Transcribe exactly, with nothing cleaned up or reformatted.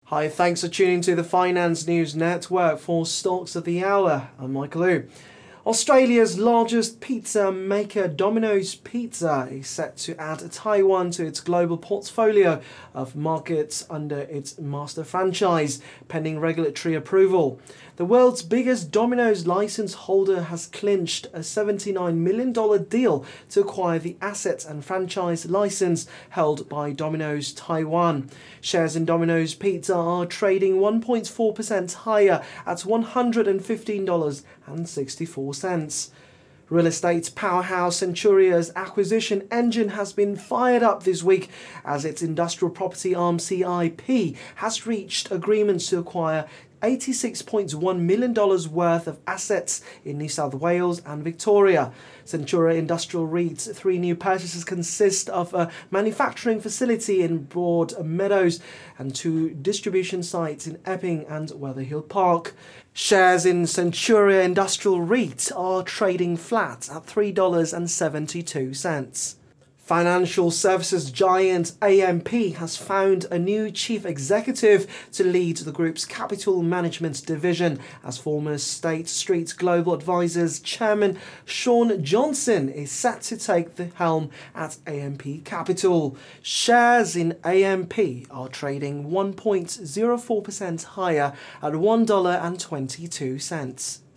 Hi, thanks for tuning to the Finance News Network for Stocks of the Hour. I'm Michael Liu. Australia's largest pizza maker, Domino's Pizza, is set to add Taiwan to its global portfolio of markets under its master franchise, pending regulatory approval. The world's biggest Domino's license holder has clinched a seventy-nine million dollars deal to acquire the assets and franchise license held by Domino's Taiwan. Shares in Domino's Pizza are trading one point four percent higher at one hundred fifteen dollars and sixty-four cents. Real estate powerhouse Centuria's acquisition engine has been fired up this week as its industrial property arm C I P has reached agreements to acquire eighty-six point one million dollars worth of assets in New South Wales and Victoria. Centuria Industrial REIT's three new purchases consist of a manufacturing facility in Broadmeadows and two distribution sites in Epping and Weatherhill Park. Shares in Centuria Industrial REIT are trading flat at three dollars and seventy-two cents. Financial services giant A M P has found a new chief executive to lead the group's capital management division, as former State Street Global Advisors chairman Sean Johnson is set to take the helm at A M P Capital. Shares in A M P are trading one point zero four percent higher at one dollar and twenty-two cents.